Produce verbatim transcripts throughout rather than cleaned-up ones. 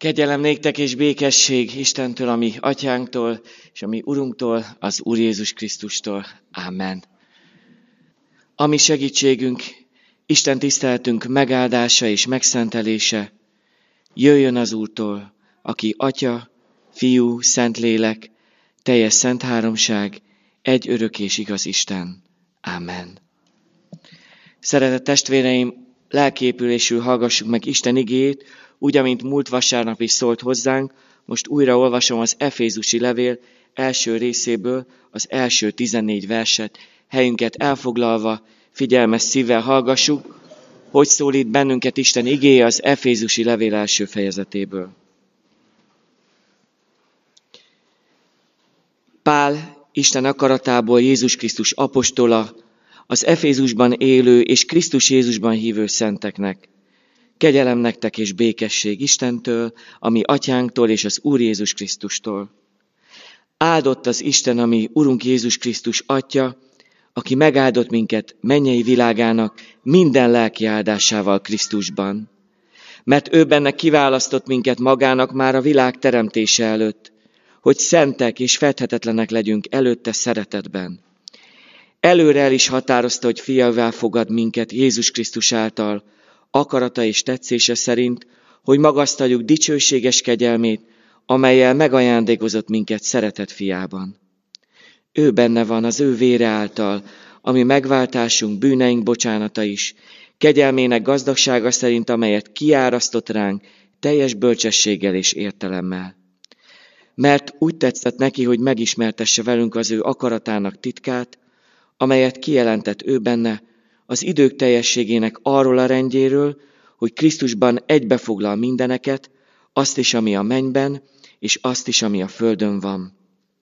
Kegyelem néktek és békesség Istentől, a mi atyánktól, és a mi Urunktól, az Úr Jézus Krisztustól. Amen. A mi segítségünk, Isten tiszteletünk megáldása és megszentelése jöjjön az Úrtól, aki Atya, Fiú, Szentlélek, teljes szent háromság, egy örök és igaz Isten. Amen. Szeretett testvéreim, lelkiépülésül hallgassuk meg Isten igéjét, úgy, amint múlt vasárnap is szólt hozzánk. Most újra olvasom az Efézusi levél első részéből az első tizennégy verset. Helyünket elfoglalva, figyelmes szívvel hallgassuk, hogy szólít bennünket Isten igéje az Efézusi levél első fejezetéből. Pál, Isten akaratából Jézus Krisztus apostola, az Efézusban élő és Krisztus Jézusban hívő szenteknek. Kegyelem nektek és békesség Istentől, a mi atyánktól és az Úr Jézus Krisztustól. Áldott az Isten, a mi Urunk Jézus Krisztus Atya, aki megáldott minket mennyei világának minden lelki áldásával Krisztusban. Mert ő benne kiválasztott minket magának már a világ teremtése előtt, hogy szentek és fedhetetlenek legyünk előtte szeretetben. Előre el is határozta, hogy fiává fogad minket Jézus Krisztus által, akarata és tetszése szerint, hogy magasztaljuk dicsőséges kegyelmét, amellyel megajándékozott minket szeretett fiában. Ő benne van az ő vére által, ami megváltásunk, bűneink bocsánata is, kegyelmének gazdagsága szerint, amelyet kiárasztott ránk teljes bölcsességgel és értelemmel. Mert úgy tetszett neki, hogy megismertesse velünk az ő akaratának titkát, amelyet kijelentett ő benne, az idők teljességének arról a rendjéről, hogy Krisztusban egybefoglal mindeneket, azt is, ami a mennyben, és azt is, ami a földön van.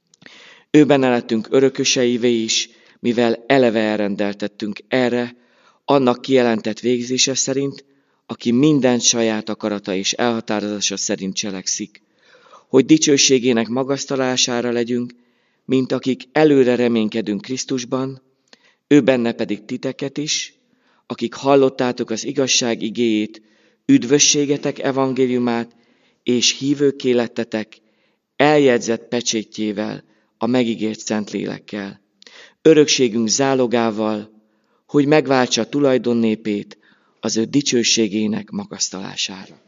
Ő benne lettünk örököseivé is, mivel eleve elrendeltettünk erre, annak kijelentett végzése szerint, aki minden saját akarata és elhatározása szerint cselekszik, hogy dicsőségének magasztalására legyünk, mint akik előre reménykedünk Krisztusban, ő benne pedig titeket is, akik hallottátok az igazság igéjét, üdvösségetek evangéliumát, és hívőkké lettetek, eljegyzett pecsétjével, a megígért Szentlélekkel, örökségünk zálogával, hogy megváltsa tulajdonnépét az ő dicsőségének magasztalására.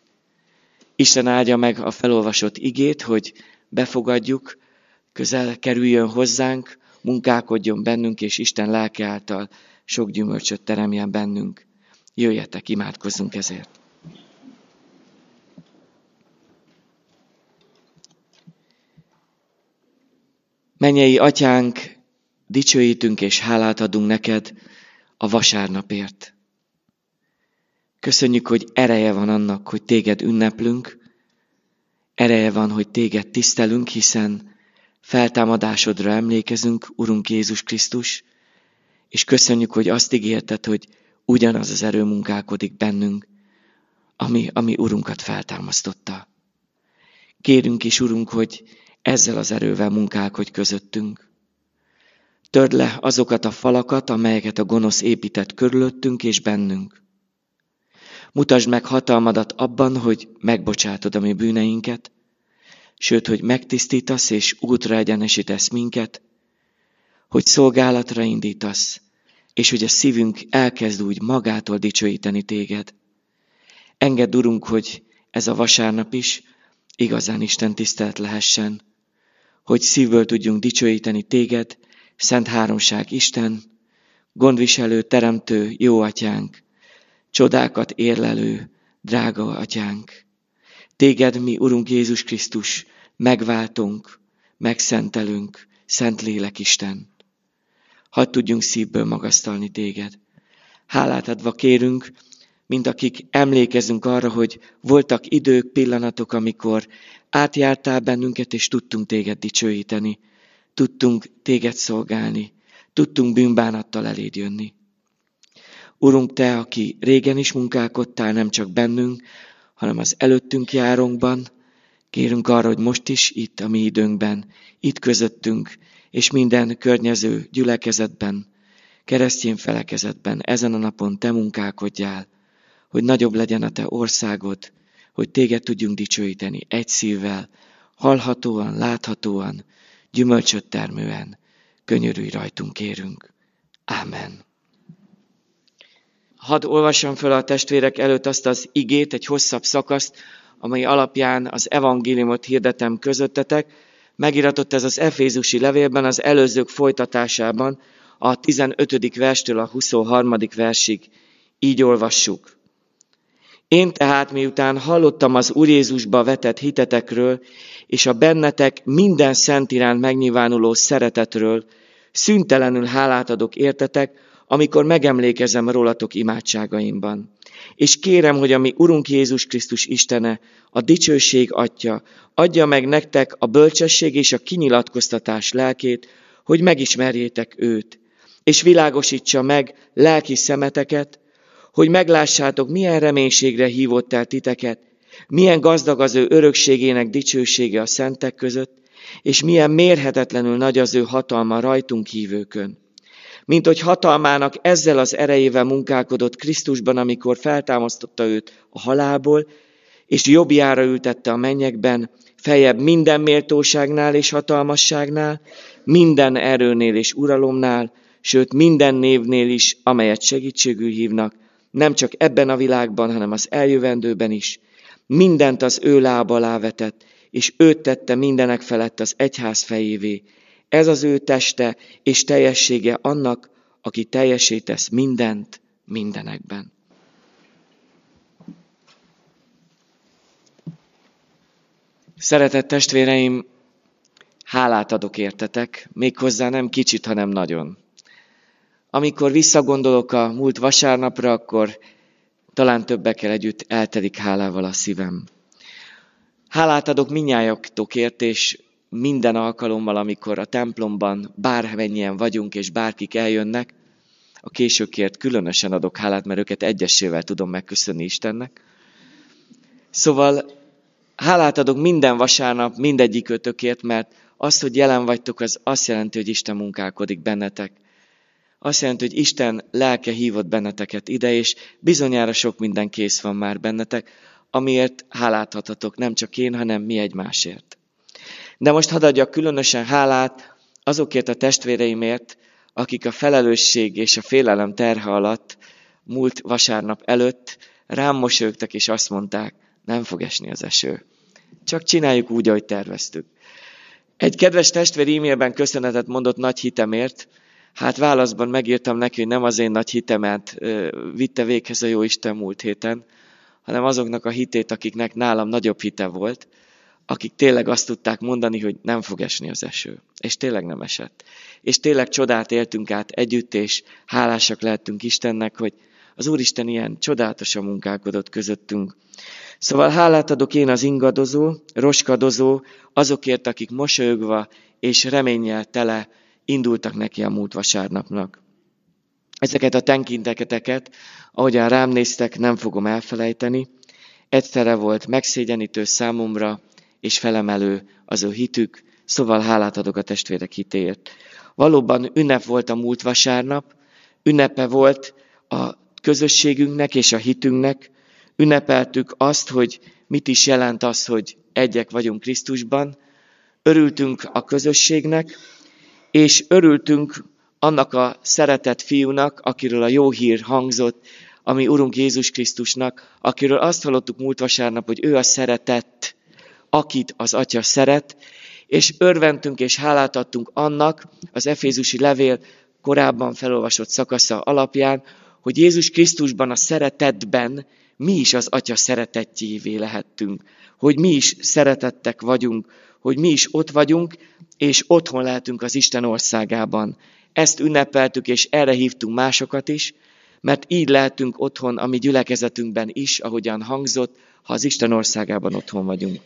Isten áldja meg a felolvasott igét, hogy befogadjuk, közel kerüljön hozzánk, munkálkodjon bennünk, és Isten lelke által sok gyümölcsöt teremjen bennünk. Jöjjetek, imádkozzunk ezért. Mennyei Atyánk, dicsőítünk és hálát adunk neked a vasárnapért. Köszönjük, hogy ereje van annak, hogy téged ünneplünk, ereje van, hogy téged tisztelünk, hiszen feltámadásodra emlékezünk, Urunk Jézus Krisztus, és köszönjük, hogy azt ígérted, hogy ugyanaz az erő munkálkodik bennünk, ami, ami Urunkat feltámasztotta. Kérünk is, Urunk, hogy ezzel az erővel munkálkodj közöttünk. Törd le azokat a falakat, amelyeket a gonosz épített körülöttünk és bennünk. Mutasd meg hatalmadat abban, hogy megbocsátod a mi bűneinket, sőt, hogy megtisztítasz és útra egyenesítesz minket, hogy szolgálatra indítasz, és hogy a szívünk elkezd úgy magától dicsőíteni téged. Engedd, Urunk, hogy ez a vasárnap is igazán Isten tisztelet lehessen, hogy szívből tudjunk dicsőíteni téged, Szent Háromság Isten, gondviselő, teremtő, jó atyánk, csodákat érlelő, drága atyánk. Téged mi, Urunk Jézus Krisztus, megváltunk, megszentelünk, Szentlélek Isten. Hadd tudjunk szívből magasztalni téged. Hálát adva kérünk, mint akik emlékezünk arra, hogy voltak idők, pillanatok, amikor átjártál bennünket, és tudtunk téged dicsőíteni, tudtunk téged szolgálni, tudtunk bűnbánattal eléd jönni. Urunk, te, aki régen is munkálkodtál, nem csak bennünk, hanem az előttünk járónkban, kérünk arra, hogy most is itt a mi időnkben, itt közöttünk, és minden környező gyülekezetben, keresztény felekezetben, ezen a napon te munkálkodjál, hogy nagyobb legyen a te országod, hogy téged tudjunk dicsőíteni egy szívvel, hallhatóan, láthatóan, gyümölcsöt termően. Könyörülj rajtunk, kérünk. Ámen. Hadd olvassam fel a testvérek előtt azt az igét, egy hosszabb szakaszt, amely alapján az evangéliumot hirdetem közöttetek. Megiratott ez az Efézusi levélben, az előzők folytatásában, a tizenötödik verstől a huszonharmadik versig. Így olvassuk. Én tehát, miután hallottam az Úr Jézusba vetett hitetekről, és a bennetek minden szent iránt megnyilvánuló szeretetről, szüntelenül hálát adok értetek, amikor megemlékezem rólatok imádságaimban. És kérem, hogy a mi Urunk Jézus Krisztus Istene, a dicsőség Atya, adja meg nektek a bölcsesség és a kinyilatkoztatás lelkét, hogy megismerjétek őt, és világosítsa meg lelki szemeteket, hogy meglássátok, milyen reménységre hívott el titeket, milyen gazdag az ő örökségének dicsősége a szentek között, és milyen mérhetetlenül nagy az ő hatalma rajtunk hívőkön. Mint hogy hatalmának ezzel az erejével munkálkodott Krisztusban, amikor feltámasztotta őt a halálból, és jobbjára ültette a mennyekben, feljebb minden méltóságnál és hatalmasságnál, minden erőnél és uralomnál, sőt minden névnél is, amelyet segítségül hívnak, nem csak ebben a világban, hanem az eljövendőben is. Mindent az ő lába alá vetett, és őt tette mindenek felett az egyház fejévé. Ez az ő teste és teljessége annak, aki teljessé tesz mindent mindenekben. Szeretett testvéreim, hálát adok értetek, méghozzá nem kicsit, hanem nagyon. Amikor visszagondolok a múlt vasárnapra, akkor talán többekkel együtt eltelik hálával a szívem. Hálát adok mindnyájaktokért, és minden alkalommal, amikor a templomban bármennyien vagyunk, és bárkik eljönnek, a későkért különösen adok hálát, mert őket egyesével tudom megköszönni Istennek. Szóval hálát adok minden vasárnap, mindegyik ötökért, mert az, hogy jelen vagytok, az azt jelenti, hogy Isten munkálkodik bennetek. Azt jelenti, hogy Isten lelke hívott benneteket ide, és bizonyára sok minden kész van már bennetek, amiért hálát adhatok, nem csak én, hanem mi egymásért. De most hadd adjak különösen hálát azokért a testvéreimért, akik a felelősség és a félelem terhe alatt múlt vasárnap előtt rám mosolyogtak, és azt mondták, nem fog esni az eső. Csak csináljuk úgy, ahogy terveztük. Egy kedves testvér e-mailben köszönetet mondott nagy hitemért. Hát válaszban megírtam neki, hogy nem az én nagy hitemet vitte véghez a Jóisten múlt héten, hanem azoknak a hitét, akiknek nálam nagyobb hite volt, akik tényleg azt tudták mondani, hogy nem fog esni az eső. És tényleg nem esett. És tényleg csodát éltünk át együtt, és hálásak lehetünk Istennek, hogy az Úristen ilyen csodálatosan munkálkodott közöttünk. Szóval hálát adok én az ingadozó, roskadozó, azokért, akik mosolyogva és reménnyel tele indultak neki a múlt vasárnapnak. Ezeket a tekinteteket, ahogyan rám néztek, nem fogom elfelejteni. Egyszerre volt megszégyenítő számomra, és felemelő az ő hitük, szóval hálát adok a testvérek hitéért. Valóban ünnep volt a múlt vasárnap, ünnepe volt a közösségünknek és a hitünknek, ünnepeltük azt, hogy mit is jelent az, hogy egyek vagyunk Krisztusban, örültünk a közösségnek, és örültünk annak a szeretett fiúnak, akiről a jó hír hangzott, ami Urunk Jézus Krisztusnak, akiről azt hallottuk múlt vasárnap, hogy ő a szeretett, akit az Atya szeret, és örventünk és hálát adtunk annak az Efézusi levél korábban felolvasott szakasza alapján, hogy Jézus Krisztusban a szeretetben mi is az Atya szeretettjévé lehettünk, hogy mi is szeretettek vagyunk, hogy mi is ott vagyunk, és otthon lehetünk az Isten országában. Ezt ünnepeltük, és erre hívtunk másokat is, mert így lehetünk otthon a mi gyülekezetünkben is, ahogyan hangzott, ha az Isten országában otthon vagyunk.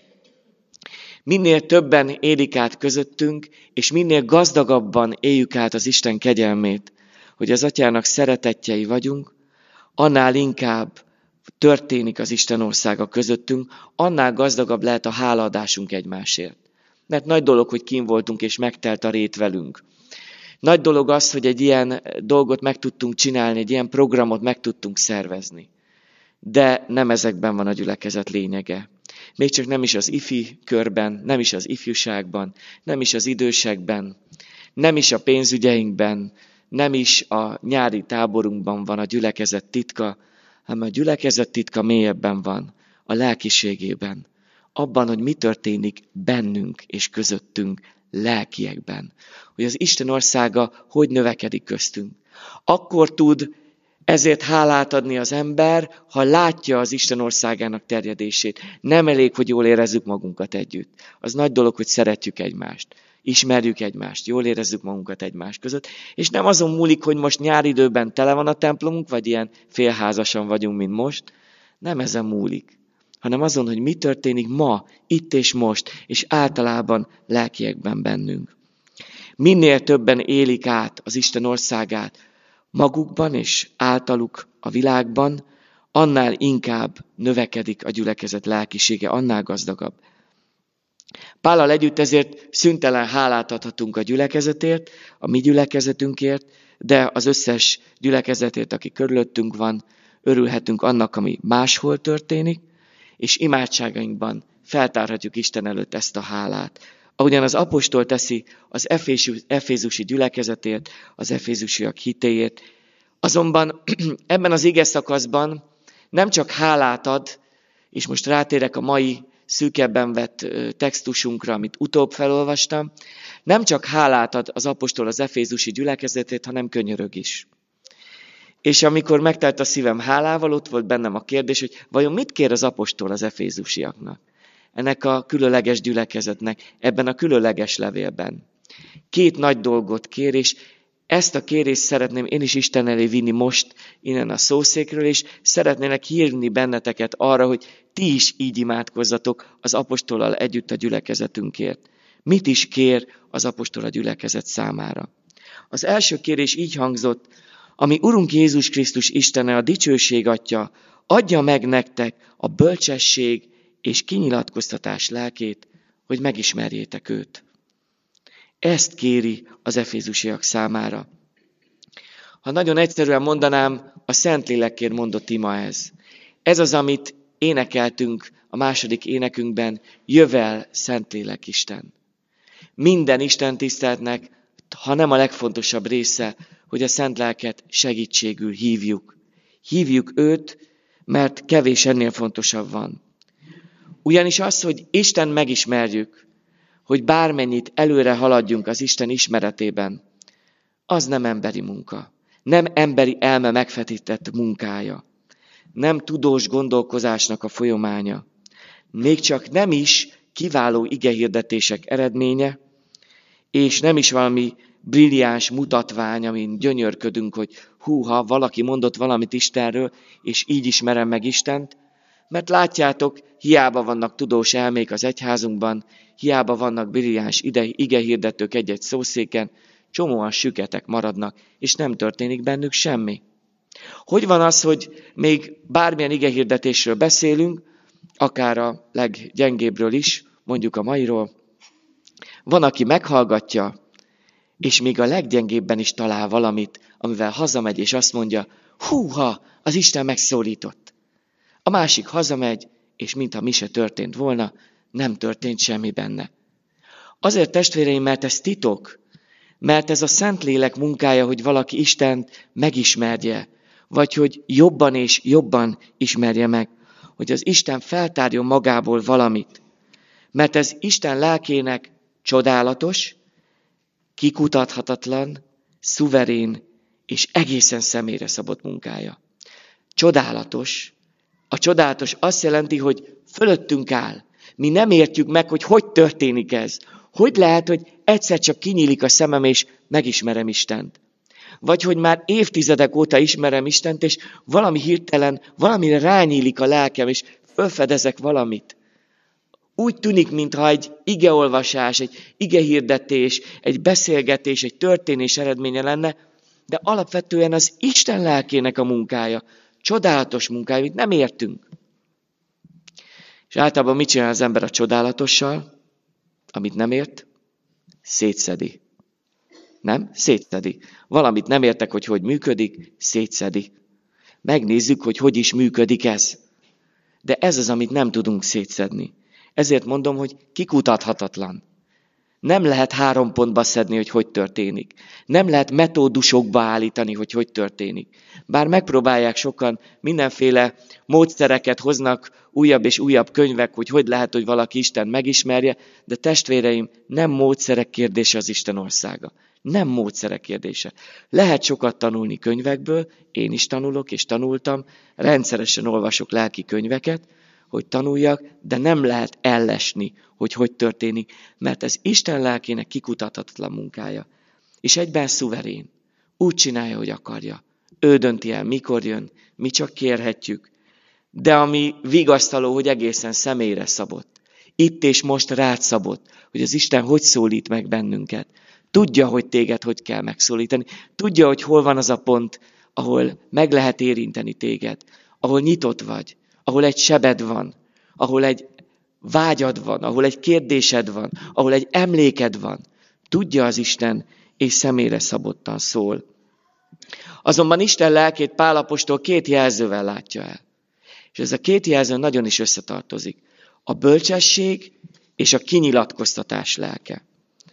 Minél többen élik át közöttünk, és minél gazdagabban éljük át az Isten kegyelmét, hogy az Atyának szeretettjei vagyunk, annál inkább történik az Isten országa közöttünk, annál gazdagabb lehet a hálaadásunk egymásért. Mert nagy dolog, hogy kín voltunk, és megtelt a rét velünk. Nagy dolog az, hogy egy ilyen dolgot meg tudtunk csinálni, egy ilyen programot meg tudtunk szervezni. de nem ezekben van a gyülekezet lényege. Még csak nem is az ifi körben, nem is az ifjúságban, nem is az idősekben, nem is a pénzügyeinkben, nem is a nyári táborunkban van a gyülekezet titka, hanem a gyülekezet titka mélyebben van, a lelkiségében. Abban, hogy mi történik bennünk és közöttünk, lelkiekben. Hogy az Isten országa hogy növekedik köztünk. Akkor tud ezért hálát adni az ember, ha látja az Isten országának terjedését. Nem elég, hogy jól érezzük magunkat együtt. Az nagy dolog, hogy szeretjük egymást. Ismerjük egymást, jól érezzük magunkat egymás között. És nem azon múlik, hogy most nyári időben tele van a templomunk, vagy ilyen félházasan vagyunk, mint most. Nem ezen múlik, hanem azon, hogy mi történik ma, itt és most, és általában lelkiekben bennünk. Minél többen élik át az Isten országát magukban és általuk a világban, annál inkább növekedik a gyülekezet lelkisége, annál gazdagabb. Pállal együtt ezért szüntelen hálát adhatunk a gyülekezetért, a mi gyülekezetünkért, de az összes gyülekezetért, aki körülöttünk van, örülhetünk annak, ami máshol történik, és imádságainkban feltárhatjuk Isten előtt ezt a hálát. Ahogyan az apostol teszi az efézusi gyülekezetért, az efézusiak hitéért. Azonban ebben az ige szakaszban nem csak hálát ad, és most rátérek a mai szűkebben vett textusunkra, amit utóbb felolvastam, nem csak hálát ad az apostol az efézusi gyülekezetért, hanem könyörög is. És amikor megtelt a szívem hálával, ott volt bennem a kérdés, hogy vajon mit kér az apostol az efézusiaknak? Ennek a különleges gyülekezetnek, ebben a különleges levélben. Két nagy dolgot kér, és ezt a kérést szeretném én is Isten elé vinni most innen a szószékről, és szeretnélek hívni benneteket arra, hogy ti is így imádkozzatok az apostollal együtt a gyülekezetünkért. Mit is kér az apostol a gyülekezet számára? Az első kérés így hangzott: ami Urunk Jézus Krisztus Istene, a dicsőség Atya, adja meg nektek a bölcsesség és kinyilatkoztatás lelkét, hogy megismerjétek őt. Ezt kéri az efézusiak számára. Ha nagyon egyszerűen mondanám, a Szentlélekért mondott ima ez. Ez az, amit énekeltünk a második énekünkben, jövel Szentlélek Isten. Minden Isten tiszteletnek, ha nem a legfontosabb része, hogy a Szent Lelket segítségül hívjuk. Hívjuk őt, mert kevés ennél fontosabb van. Ugyanis az, hogy Isten megismerjük, hogy bármennyit előre haladjunk az Isten ismeretében, az nem emberi munka. Nem emberi elme megfetített munkája. Nem tudós gondolkozásnak a folyamánya. Még csak nem is kiváló igehirdetések eredménye, és nem is valami brilliáns mutatvány, amin gyönyörködünk, hogy húha, valaki mondott valamit Istenről, és így ismerem meg Istent, mert látjátok, hiába vannak tudós elmék az egyházunkban, hiába vannak brilliáns igehirdetők egy-egy szószéken, csomóan süketek maradnak, és nem történik bennük semmi. Hogy van az, hogy még bármilyen igehirdetésről beszélünk, akár a leggyengébbről is, mondjuk a mairól, van, aki meghallgatja, és még a leggyengébben is talál valamit, amivel hazamegy, és azt mondja, húha, az Isten megszólított. A másik hazamegy, és mintha mi se történt volna, nem történt semmi benne. Azért, testvéreim, mert ez titok, mert ez a Szentlélek munkája, hogy valaki Istent megismerje, vagy hogy jobban és jobban ismerje meg, hogy az Isten feltárjon magából valamit. Mert ez Isten lelkének csodálatos, kikutathatatlan, szuverén és egészen személyre szabott munkája. Csodálatos. A csodálatos azt jelenti, hogy fölöttünk áll. Mi nem értjük meg, hogy hogy történik ez. Hogy lehet, hogy egyszer csak kinyílik a szemem, és megismerem Istent. Vagy hogy már évtizedek óta ismerem Istent, és valami hirtelen, valamire rányílik a lelkem, és felfedezek valamit. Úgy tűnik, mintha egy igeolvasás, egy igehirdetés, egy beszélgetés, egy történés eredménye lenne, de alapvetően az Isten lelkének a munkája, csodálatos munkája, amit nem értünk. És általában mit csinál az ember a csodálatossal, amit nem ért? Szétszedi. Nem? Szétszedi. Valamit nem értek, hogy hogy működik, szétszedi. Megnézzük, hogy hogy is működik ez. De ez az, amit nem tudunk szétszedni. Ezért mondom, hogy kikutathatatlan. Nem lehet három pontba szedni, hogy hogy történik. Nem lehet metódusokba állítani, hogy hogy történik. Bár megpróbálják sokan, mindenféle módszereket hoznak, újabb és újabb könyvek, hogy hogy lehet, hogy valaki Isten megismerje, de testvéreim, nem módszerek kérdése az Isten országa. Nem módszerek kérdése. Lehet sokat tanulni könyvekből, én is tanulok és tanultam, rendszeresen olvasok lelki könyveket, hogy tanuljak, de nem lehet ellesni, hogy hogy történik, mert ez Isten lelkének kikutathatatlan munkája. És egyben szuverén. Úgy csinálja, hogy akarja. Ő dönti el, mikor jön, mi csak kérhetjük. De ami vigasztaló, hogy egészen személyre szabott. Itt és most rád szabott, hogy az Isten hogy szólít meg bennünket. Tudja, hogy téged hogy kell megszólítani. Tudja, hogy hol van az a pont, ahol meg lehet érinteni téged. Ahol nyitott vagy. Ahol egy sebed van. Ahol egy vágyad van. Ahol egy kérdésed van. Ahol egy emléked van. Tudja az Isten, és személyre szabottan szól. Azonban Isten lelkét Pál apostol két jelzővel látja el. És ez a két jelző nagyon is összetartozik. A bölcsesség és a kinyilatkoztatás lelke.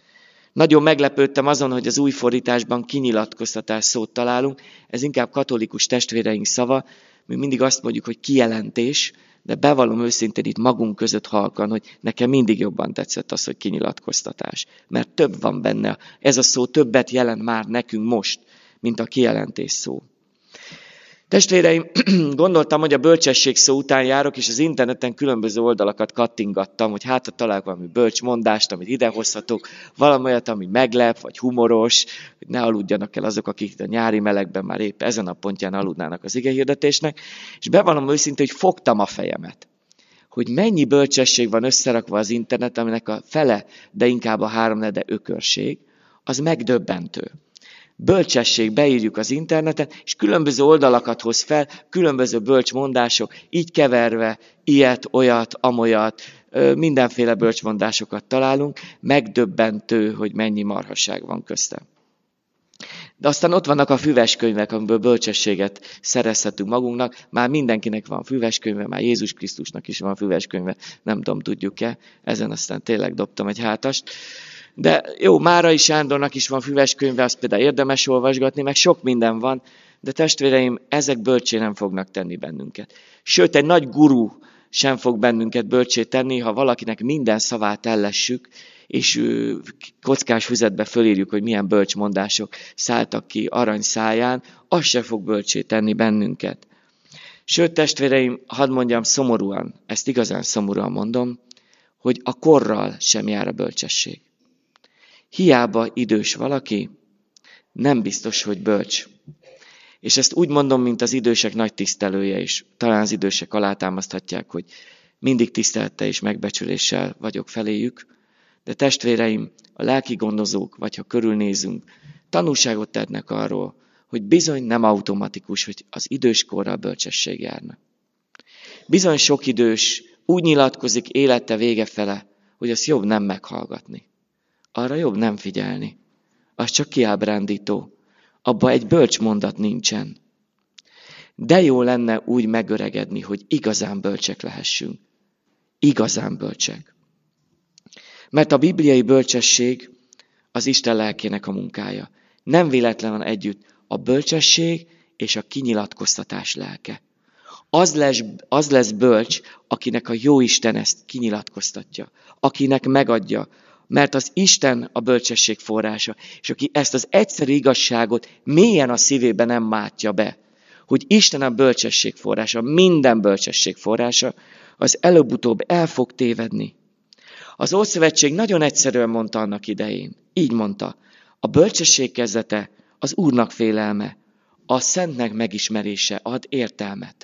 Nagyon meglepődtem azon, hogy az új fordításban kinyilatkoztatás szót találunk. Ez inkább katolikus testvéreink szava. Mi mindig azt mondjuk, hogy kijelentés, de bevallom őszintén itt magunk között halkan, hogy nekem mindig jobban tetszett az, hogy kinyilatkoztatás. Mert több van benne. Ez a szó többet jelent már nekünk most, mint a kijelentés szó. Testvéreim, gondoltam, hogy a bölcsesség szó után járok, és az interneten különböző oldalakat kattingattam, hogy hát ha találok valami bölcsmondást, amit idehozhatok, valami olyat, ami meglep, vagy humoros, hogy ne aludjanak el azok, akik a nyári melegben már épp ezen a pontján aludnának az igehirdetésnek, és bevallom őszintén, hogy fogtam a fejemet, hogy mennyi bölcsesség van összerakva az internet, aminek a fele, de inkább a háromnegyede ökörség, az megdöbbentő. Bölcsesség, beírjuk az interneten, és különböző oldalakat hoz fel, különböző bölcsmondások, így keverve, ilyet, olyat, amolyat, mindenféle bölcsmondásokat találunk, megdöbbentő, hogy mennyi marhaság van köztem. De aztán ott vannak a füveskönyvek, amiből bölcsességet szerezhetünk magunknak, már mindenkinek van füveskönyve, már Jézus Krisztusnak is van füveskönyve, nem tudom, tudjuk-e, ezen aztán tényleg dobtam egy hátast. De jó, Márai Sándornak is van füveskönyve, azt például érdemes olvasgatni, meg sok minden van, de testvéreim, ezek bölcsé nem fognak tenni bennünket. Sőt, egy nagy guru sem fog bennünket bölcsé tenni, ha valakinek minden szavát ellessük, és kockás füzetbe fölírjuk, hogy milyen bölcsmondások szálltak ki arany száján, az se fog bölcsé tenni bennünket. Sőt, testvéreim, hadd mondjam szomorúan, ezt igazán szomorúan mondom, hogy a korral sem jár a bölcsesség. Hiába idős valaki, nem biztos, hogy bölcs. És ezt úgy mondom, mint az idősek nagy tisztelője is. Talán az idősek alátámaszthatják, hogy mindig tisztelettel és megbecsüléssel vagyok feléjük. De testvéreim, a lelki gondozók, vagy ha körülnézünk, tanúságot tehetnek arról, hogy bizony nem automatikus, hogy az időskorral bölcsesség járna. Bizony sok idős úgy nyilatkozik élete vége fele, hogy azt jobb nem meghallgatni. Arra jobb nem figyelni. Az csak kiábrándító. Abba egy bölcs mondat nincsen. De jó lenne úgy megöregedni, hogy igazán bölcsek lehessünk. Igazán bölcsek. Mert a bibliai bölcsesség az Isten lelkének a munkája. Nem véletlen van együtt a bölcsesség és a kinyilatkoztatás lelke. Az lesz, az lesz bölcs, akinek a Jóisten ezt kinyilatkoztatja, akinek megadja, mert az Isten a bölcsesség forrása, és aki ezt az egyszerű igazságot mélyen a szívében nem mátja be, hogy Isten a bölcsesség forrása, minden bölcsesség forrása, az előbb-utóbb el fog tévedni. Az Ószövetség nagyon egyszerűen mondta annak idején. Így mondta, a bölcsesség kezdete az Úrnak félelme, a Szentnek megismerése ad értelmet.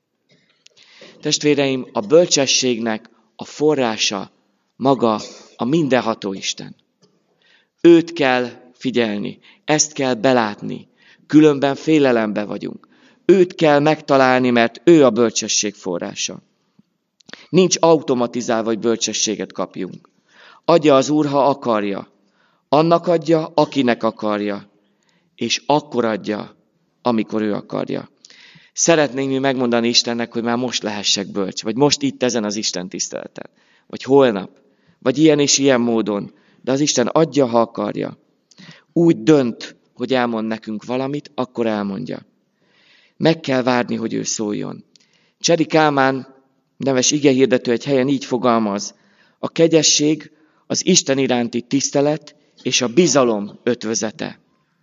Testvéreim, a bölcsességnek a forrása maga a mindenható Isten. Őt kell figyelni, ezt kell belátni, különben félelembe vagyunk. Őt kell megtalálni, mert ő a bölcsesség forrása. Nincs automatizálva, hogy bölcsességet kapjunk. Adja az Úr, ha akarja. Annak adja, akinek akarja. És akkor adja, amikor ő akarja. Szeretnénk mi megmondani Istennek, hogy már most lehessek bölcs, vagy most itt ezen az Isten tiszteleten, vagy holnap, vagy ilyen és ilyen módon, de az Isten adja, ha akarja. Úgy dönt, hogy elmond nekünk valamit, akkor elmondja. Meg kell várni, hogy ő szóljon. Cseri Kálmán neves igehirdető egy helyen így fogalmaz: a kegyesség az Isten iránti tisztelet és a bizalom ötvözete.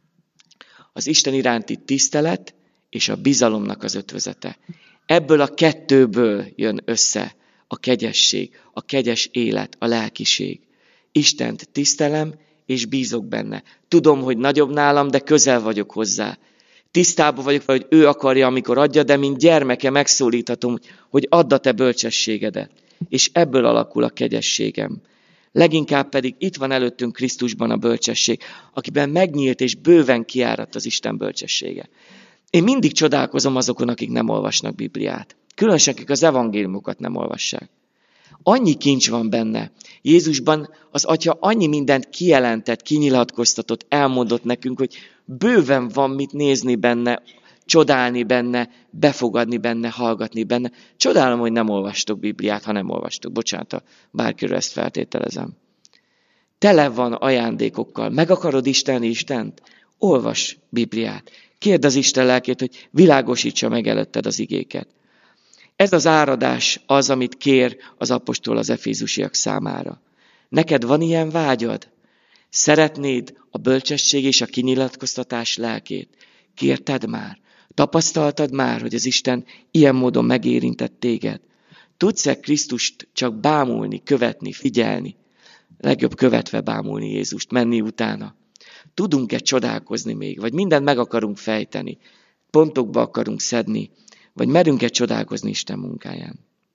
Az Isten iránti tisztelet és a bizalomnak az ötvözete. Ebből a kettőből jön össze a kegyesség, a kegyes élet, a lelkiség. Istent tisztelem és bízok benne. Tudom, hogy nagyobb nálam, de közel vagyok hozzá. Tisztában vagyok, hogy ő akarja, amikor adja, de mint gyermeke megszólíthatom, hogy add a te bölcsességedet. És ebből alakul a kegyességem. Leginkább pedig itt van előttünk Krisztusban a bölcsesség, akiben megnyílt és bőven kiáradt az Isten bölcsessége. Én mindig csodálkozom azokon, akik nem olvasnak Bibliát. Különösen, akik az evangéliumokat nem olvassák. Annyi kincs van benne. Jézusban az Atya annyi mindent kijelentett, kinyilatkoztatott, elmondott nekünk, hogy bőven van mit nézni benne, csodálni benne, befogadni benne, hallgatni benne. Csodálom, hogy nem olvastok Bibliát, ha nem olvastok. Bocsánat, bárkiről ezt feltételezem. Tele van ajándékokkal. Meg akarod ismerni Istent? Olvas Bibliát. Kérd az Isten lelkét, hogy világosítsa meg előtted az igéket. Ez az áradás az, amit kér az apostol az efézusiak számára. Neked van ilyen vágyad? Szeretnéd a bölcsesség és a kinyilatkoztatás lelkét? Kérted már? Tapasztaltad már, hogy az Isten ilyen módon megérintett téged? Tudsz-e Krisztust csak bámulni, követni, figyelni? Legjobb követve bámulni Jézust, menni utána. Tudunk-e csodálkozni még? Vagy mindent meg akarunk fejteni? Pontokba akarunk szedni? Vagy merünk-e csodálkozni Isten munkáján?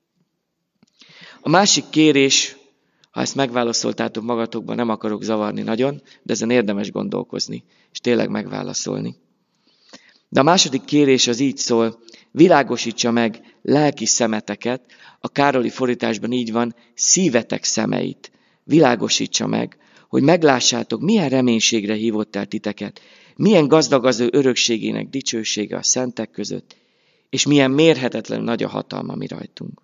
A másik kérés, ha ezt megválaszoltátok magatokban, nem akarok zavarni nagyon, de ezen érdemes gondolkozni, és tényleg megválaszolni. De a második kérés az így szól: világosítsa meg lelki szemeteket, a Károli fordításban így van, szívetek szemeit. Világosítsa meg, hogy meglássátok, milyen reménységre hívott el titeket, milyen gazdag az ő örökségének dicsősége a szentek között, és milyen mérhetetlen nagy a hatalma mi rajtunk.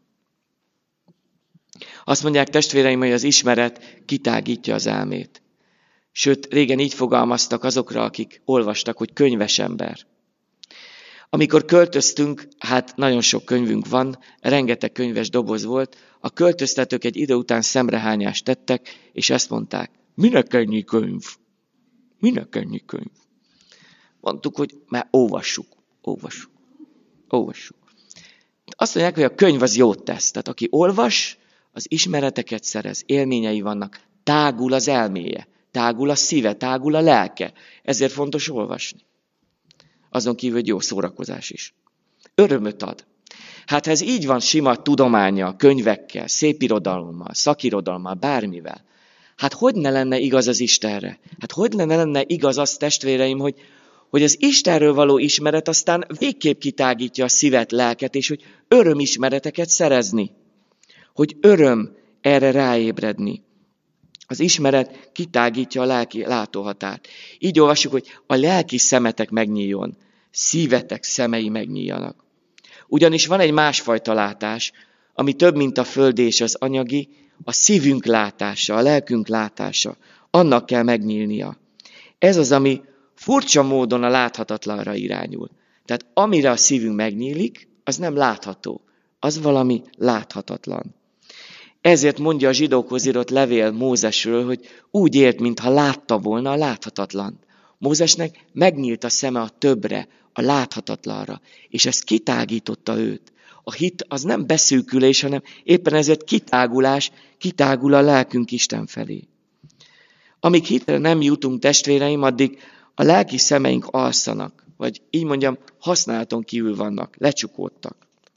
Azt mondják testvéreim, hogy az ismeret kitágítja az elmét. Sőt, régen így fogalmaztak azokra, akik olvastak, hogy könyves ember. Amikor költöztünk, hát nagyon sok könyvünk van, rengeteg könyves doboz volt, a költöztetők egy idő után szemrehányást tettek, és ezt mondták: minek ennyi könyv? Minek ennyi könyv? Mondtuk, hogy már olvassuk, olvassuk, olvassuk. Azt mondják, hogy a könyv az jót tesz. Tehát aki olvas, az ismereteket szerez, élményei vannak, tágul az elméje, tágul a szíve, tágul a lelke. Ezért fontos olvasni. Azon kívül, hogy jó szórakozás is. Örömöt ad. Hát ha ez így van sima tudománnyal, könyvekkel, szépirodalommal, szakirodalommal, bármivel, hát hogy ne lenne igaz az Istenre? Hát hogy ne lenne igaz az, testvéreim, hogy, hogy az Istenről való ismeret aztán végképp kitágítja a szívet, lelket, és hogy örömismereteket szerezni. Hogy öröm erre ráébredni. Az ismeret kitágítja a lelki látóhatárt. Így olvassuk, hogy a lelki szemetek megnyíljon, szívetek szemei megnyíljanak. Ugyanis van egy másfajta látás, ami több, mint a földi és az anyagi, a szívünk látása, a lelkünk látása. Annak kell megnyílnia. Ez az, ami furcsa módon a láthatatlanra irányul. Tehát amire a szívünk megnyílik, az nem látható. Az valami láthatatlan. Ezért mondja a zsidókhoz írott levél Mózesről, hogy úgy élt, mintha látta volna a láthatatlan. Mózesnek megnyílt a szeme a többre, a láthatatlanra, és ez kitágította őt. A hit az nem beszűkülés, hanem éppen ezért kitágulás, kitágul a lelkünk Isten felé. Amíg hitre nem jutunk, testvéreim, addig a lelki szemeink alszanak, vagy így mondjam, használaton kívül vannak, lecsukódtak.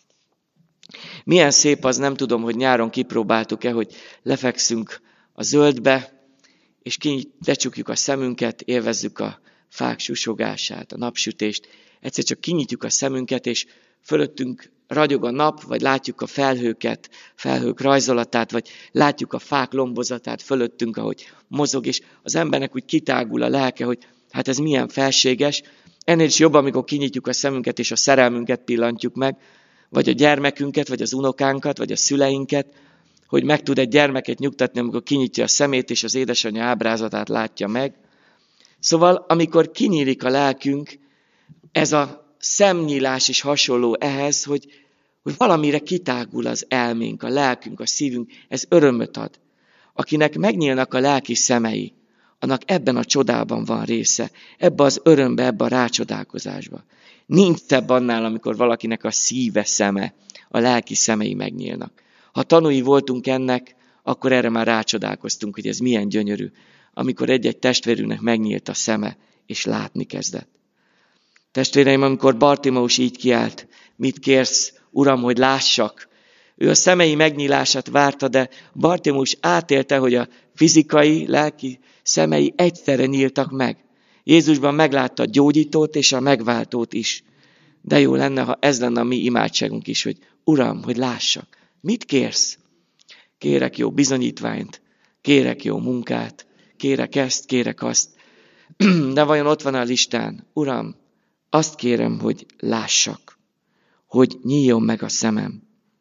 Milyen szép az, nem tudom, hogy nyáron kipróbáltuk-e, hogy lefekszünk a zöldbe, és lecsukjuk a szemünket, élvezzük a fák susogását, a napsütést. Egyszer csak kinyitjuk a szemünket, és fölöttünk ragyog a nap, vagy látjuk a felhőket, felhők rajzolatát, vagy látjuk a fák lombozatát fölöttünk, ahogy mozog, és az embernek úgy kitágul a lelke, hogy hát ez milyen felséges, Ennél is jobb, amikor kinyitjuk a szemünket, és a szerelmünket pillantjuk meg, vagy a gyermekünket, vagy az unokánkat, vagy a szüleinket, hogy meg tud egy gyermeket nyugtatni, amikor kinyitja a szemét, és az édesanyja ábrázatát látja meg. Szóval, amikor kinyílik a lelkünk, ez a szemnyílás is hasonló ehhez, hogy, hogy valamire kitágul az elménk, a lelkünk, a szívünk, ez örömöt ad. Akinek megnyílnak a lelki szemei, annak ebben a csodában van része, ebbe az örömbe, ebbe a rácsodálkozásba. Nincs szebb annál, amikor valakinek a szíve szeme, a lelki szemei megnyílnak. Ha tanúi voltunk ennek, akkor erre már rácsodálkoztunk, hogy ez milyen gyönyörű, amikor egy-egy testvérünknek megnyílt a szeme, és látni kezdett. Testvéreim, amikor Bartimeus így kiált, mit kérsz, Uram, hogy lássak? Ő a szemei megnyílását várta, de Bartimeus átélte, hogy a fizikai, lelki szemei egyszerre nyíltak meg. Jézusban meglátta a gyógyítót és a megváltót is. De jó lenne, ha ez lenne a mi imádságunk is, hogy Uram, hogy lássak. Mit kérsz? Kérek jó bizonyítványt, kérek jó munkát, kérek ezt, kérek azt. De vajon ott van a listán? Uram, azt kérem, hogy lássak, hogy nyíljon meg a szemem.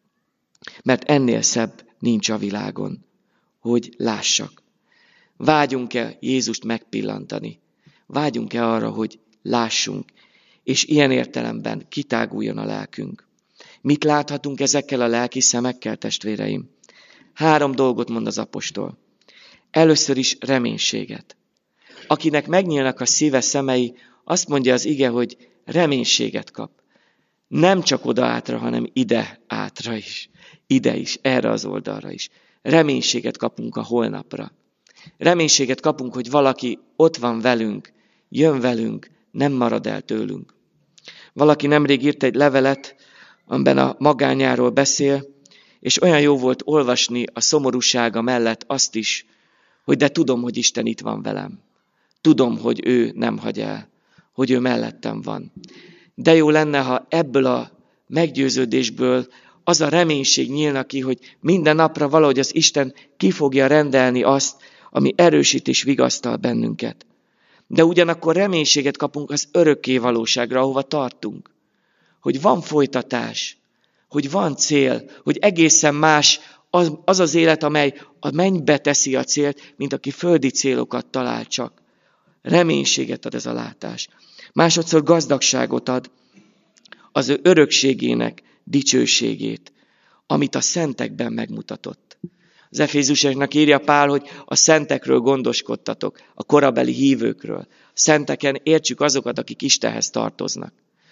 Mert ennél szebb nincs a világon, hogy lássak. Vágyunk-e Jézust megpillantani? Vágyunk-e arra, hogy lássunk, és ilyen értelemben kitáguljon a lelkünk? Mit láthatunk ezekkel a lelki szemekkel, testvéreim? Három dolgot mond az apostol. Először is reménységet. Akinek megnyílnak a szíve szemei, azt mondja az ige, hogy reménységet kap. Nem csak oda átra, hanem ide átra is. Ide is, erre az oldalra is. Reménységet kapunk a holnapra. Reménységet kapunk, hogy valaki ott van velünk, jön velünk, nem marad el tőlünk. Valaki nemrég írt egy levelet, amiben a magányáról beszél, és olyan jó volt olvasni a szomorúsága mellett azt is, hogy de tudom, hogy Isten itt van velem. Tudom, hogy ő nem hagy el, hogy ő mellettem van. De jó lenne, ha ebből a meggyőződésből az a reménység nyílna ki, hogy minden napra valahogy az Isten ki fogja rendelni azt, ami erősít és vigasztal bennünket. De ugyanakkor reménységet kapunk az örökké valóságra, ahova tartunk. Hogy van folytatás, hogy van cél, hogy egészen más az az, az élet, amely a mennybe teszi a célt, mint aki földi célokat talál csak. Reménységet ad ez a látás. Másodszor gazdagságot ad az ő örökségének dicsőségét, amit a szentekben megmutatott. Az Efézusoknak írja Pál, hogy a szentekről gondoskodtatok, a korabeli hívőkről. A szenteken értsük azokat, akik Istenhez tartoznak.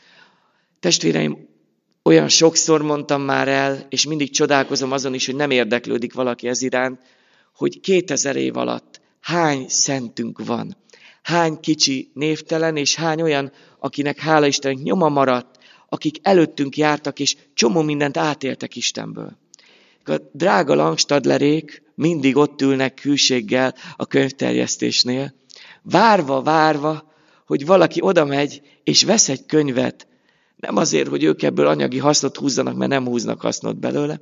Testvéreim, olyan sokszor mondtam már el, és mindig csodálkozom azon is, hogy nem érdeklődik valaki ez iránt, hogy kétezer év alatt hány szentünk van. Hány kicsi névtelen, és hány olyan, akinek hála Istennek nyoma maradt, akik előttünk jártak, és csomó mindent átéltek Istenből. A drága Langstadlerék mindig ott ülnek hűséggel a könyvterjesztésnél, várva, várva, hogy valaki oda megy, és vesz egy könyvet, nem azért, hogy ők ebből anyagi hasznot húzzanak, mert nem húznak hasznot belőle,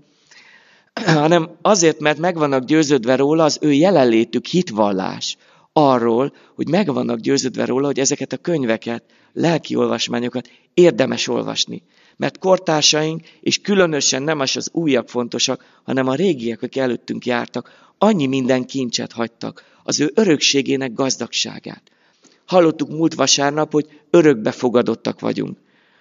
hanem azért, mert meg vannak győződve róla, az ő jelenlétük hitvallás arról, hogy meg vannak győződve róla, hogy ezeket a könyveket, lelki olvasmányokat érdemes olvasni. Mert kortársaink, és különösen nem az az újabb fontosak, hanem a régiek, akik előttünk jártak, annyi minden kincset hagytak, az ő örökségének gazdagságát. Hallottuk múlt vasárnap, hogy örökbefogadottak vagyunk.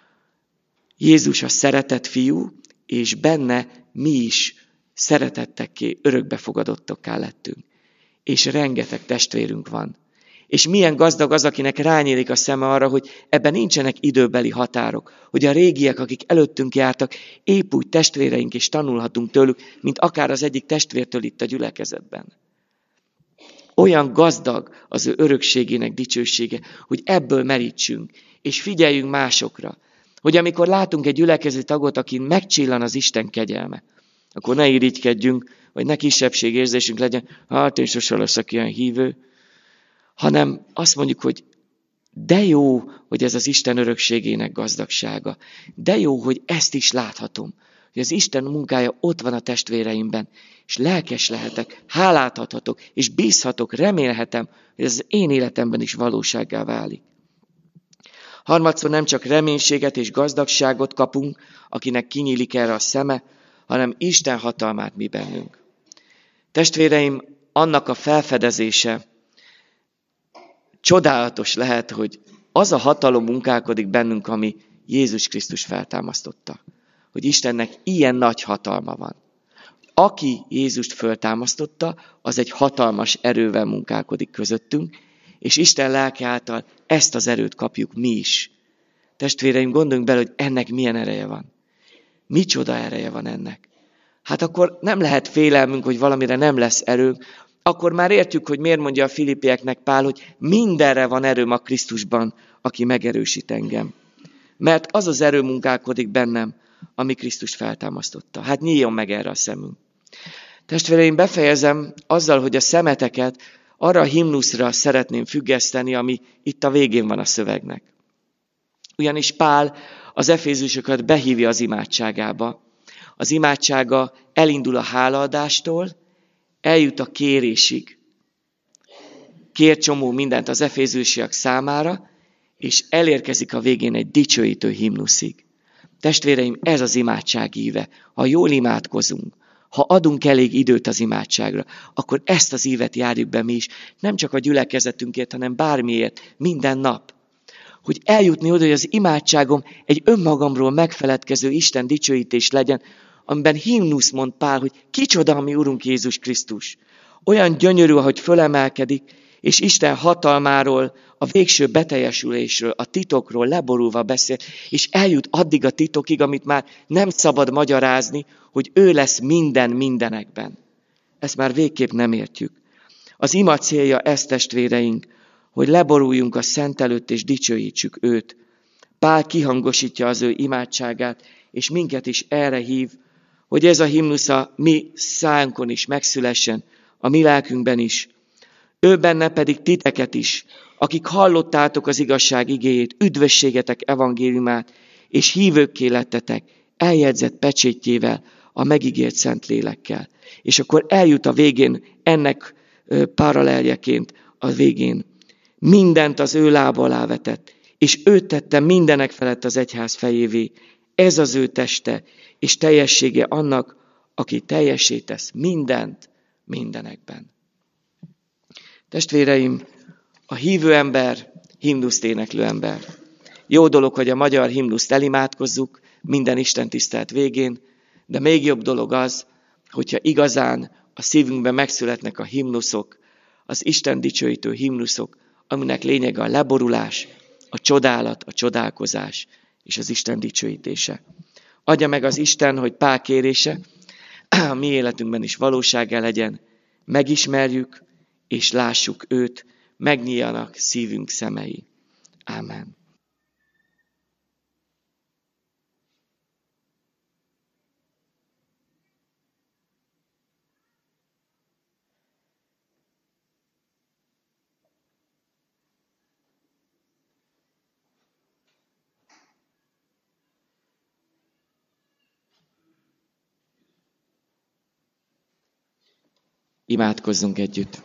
Jézus a szeretett fiú, és benne mi is szeretettekké, örökbefogadottakká lettünk. És rengeteg testvérünk van. És milyen gazdag az, akinek rányílik a szeme arra, hogy ebben nincsenek időbeli határok, hogy a régiek, akik előttünk jártak, épp úgy testvéreink és tanulhatunk tőlük, mint akár az egyik testvértől itt a gyülekezetben. Olyan gazdag az ő örökségének dicsősége, hogy ebből merítsünk, és figyeljünk másokra, hogy amikor látunk egy gyülekezeti tagot, akin megcsillan az Isten kegyelme, akkor ne irigykedjünk, vagy ne kisebbségérzésünk legyen, hát én sose leszek ilyen hívő, hanem azt mondjuk, hogy de jó, hogy ez az Isten örökségének gazdagsága. De jó, hogy ezt is láthatom, hogy az Isten munkája ott van a testvéreimben, és lelkes lehetek, hálát adhatok, és bízhatok, remélhetem, hogy ez az én életemben is valósággá válik. Harmadszor nem csak reménységet és gazdagságot kapunk, akinek kinyílik erre a szeme, hanem Isten hatalmát mi bennünk. Testvéreim, annak a felfedezése csodálatos lehet, hogy az a hatalom munkálkodik bennünk, ami Jézus Krisztus feltámasztotta. Hogy Istennek ilyen nagy hatalma van. Aki Jézust föltámasztotta, az egy hatalmas erővel munkálkodik közöttünk, és Isten lelke által ezt az erőt kapjuk mi is. Testvéreim, gondoljunk bele, hogy ennek milyen ereje van. Micsoda ereje van ennek. Hát akkor nem lehet félelmünk, hogy valamire nem lesz erőnk, akkor már értjük, hogy miért mondja a Filippieknek Pál, hogy mindenre van erőm a Krisztusban, aki megerősít engem. Mert az az erő munkálkodik bennem, ami Krisztus feltámasztotta. Hát nyíljon meg erre a szemünk. Testvéreim, befejezem azzal, hogy a szemeteket arra a himnuszra szeretném függeszteni, ami itt a végén van a szövegnek. Ugyanis Pál az efézusokat behívja az imádságába. Az imádsága elindul a hálaadástól, eljut a kérésig. Kér csomó mindent az efézusiak számára, és elérkezik a végén egy dicsőítő himnuszig. Testvéreim, ez az imádság íve. Ha jól imádkozunk, ha adunk elég időt az imádságra, akkor ezt az ívet járjuk be mi is, nem csak a gyülekezetünkért, hanem bármiért, minden nap. Hogy eljutni oda, hogy az imádságom egy önmagamról megfeledkező Isten dicsőítés legyen, amiben himnusz mond Pál, hogy kicsoda a mi Urunk Jézus Krisztus. Olyan gyönyörű, ahogy fölemelkedik, és Isten hatalmáról, a végső beteljesülésről, a titokról leborulva beszél, és eljut addig a titokig, amit már nem szabad magyarázni, hogy ő lesz minden mindenekben. Ezt már végképp nem értjük. Az ima célja ez, testvéreink, hogy leboruljunk a Szent előtt, és dicsőítsük őt. Pál kihangosítja az ő imádságát, és minket is erre hív, hogy ez a himnusz a mi szánkon is megszülessen, a mi lelkünkben is. Ő benne pedig titeket is, akik hallottátok az igazság igéjét, üdvösségetek evangéliumát, és hívőkké lettetek, eljegyzett pecsétjével, a megígért szent lélekkel. És akkor eljut a végén ennek paraleljeként a végén. Mindent az ő lába alá vetett, és őt tette mindenek felett az egyház fejévé. Ez az ő teste, és teljessége annak, aki teljessé tesz mindent mindenekben. Testvéreim, a hívő ember, himnuszt éneklő ember. Jó dolog, hogy a magyar himnuszt elimádkozzuk minden Isten tisztelt végén, de még jobb dolog az, hogyha igazán a szívünkben megszületnek a himnuszok, az Isten dicsőítő himnuszok, aminek lényege a leborulás, a csodálat, a csodálkozás és az Isten dicsőítése. Adja meg az Isten, hogy Pál kérése a mi életünkben is valósággá legyen, megismerjük és lássuk őt, megnyíljanak szívünk szemei. Ámen. Imádkozzunk együtt.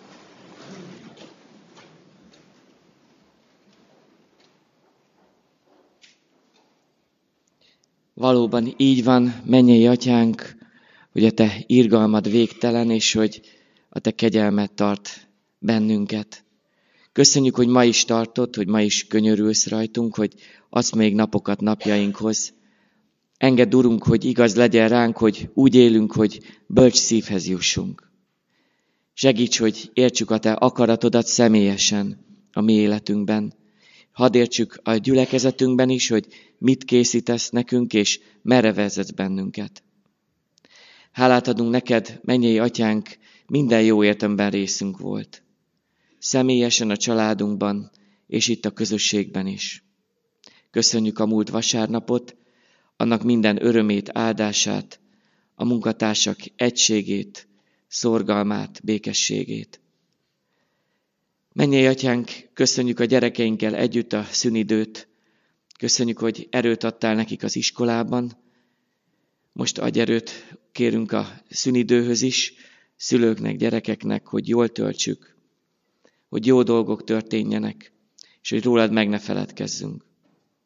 Valóban így van, mennyei Atyánk, hogy a Te irgalmad végtelen, és hogy a Te kegyelmed tart bennünket. Köszönjük, hogy ma is tartod, hogy ma is könyörülsz rajtunk, hogy adsz még napokat napjainkhoz. Engedd, Urunk, hogy igaz legyen ránk, hogy úgy élünk, hogy bölcs szívhez jussunk. Segíts, hogy értsük a Te akaratodat személyesen a mi életünkben. Hadd értsük a gyülekezetünkben is, hogy mit készítesz nekünk, és merre vezetsz bennünket. Hálát adunk neked, mennyei Atyánk, minden jó értelemben részünk volt. Személyesen a családunkban, és itt a közösségben is. Köszönjük a múlt vasárnapot, annak minden örömét, áldását, a munkatársak egységét, szorgalmát, békességét. Mennyei Atyánk, köszönjük a gyerekeinkkel együtt a szünidőt, köszönjük, hogy erőt adtál nekik az iskolában. Most adj erőt, kérünk a szünidőhöz is, szülőknek, gyerekeknek, hogy jól töltsük, hogy jó dolgok történjenek, és hogy rólad meg ne feledkezzünk.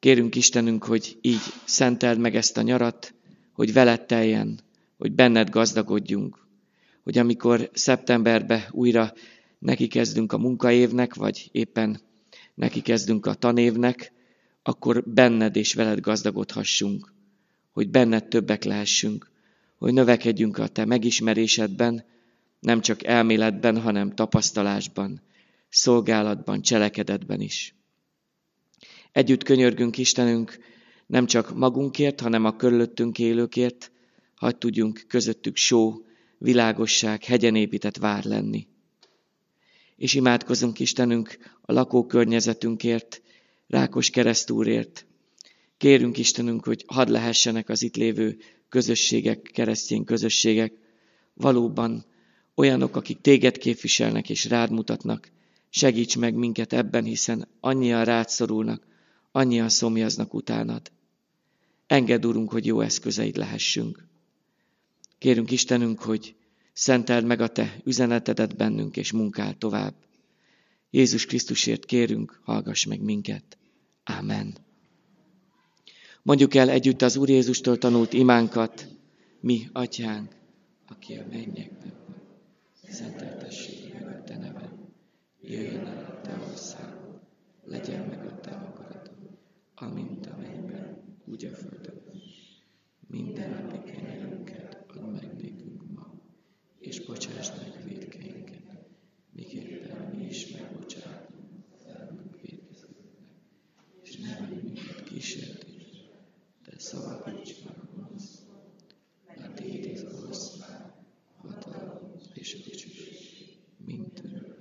Kérünk Istenünk, hogy így szenteld meg ezt a nyarat, hogy veled teljen, hogy benned gazdagodjunk, hogy amikor szeptemberben újra neki kezdünk a munkaévnek, vagy éppen neki kezdünk a tanévnek, akkor benned és veled gazdagodhassunk, hogy benned többek lehessünk, hogy növekedjünk a te megismerésedben, nem csak elméletben, hanem tapasztalásban, szolgálatban, cselekedetben is. Együtt könyörgünk Istenünk nem csak magunkért, hanem a körülöttünk élőkért, hadd tudjunk közöttük só, világosság, hegyen épített vár lenni. És imádkozunk Istenünk a lakókörnyezetünkért, Rákoskeresztúrért. Kérünk Istenünk, hogy hadd lehessenek az itt lévő közösségek, keresztény közösségek, valóban olyanok, akik téged képviselnek és rád mutatnak. Segíts meg minket ebben, hiszen annyian rád szorulnak, annyian szomjaznak utánad. Engedd, Urunk, hogy jó eszközeid lehessünk. Kérünk Istenünk, hogy szenteld meg a te üzenetedet bennünk, és munkáld tovább. Jézus Krisztusért kérünk, hallgass meg minket. Ámen. Mondjuk el együtt az Úr Jézustól tanult imánkat. Mi, Atyánk, aki a mennyekben van, szenteltessék meg a te neved. Jöjjön el a te országod, legyen meg a te akaratod, amint a mennyben, úgy a földön. Minden napi kenyerünket add meg nékünk ma, és bocsáss meg vétkeinket, miképpen mi is megbocsátunk velünk vétkezőknek, és ne vigy minket kísértésbe, de szabadíts meg a gonosztól, mert tiéd az ország, hatalom és a dicsőség mindörökké.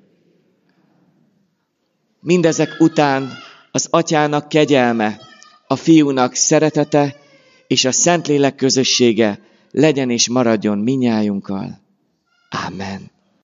Mindezek után az Atyának kegyelme, a Fiúnak szeretete és a Szentlélek közössége legyen és maradjon minnyájunkkal. Ámen.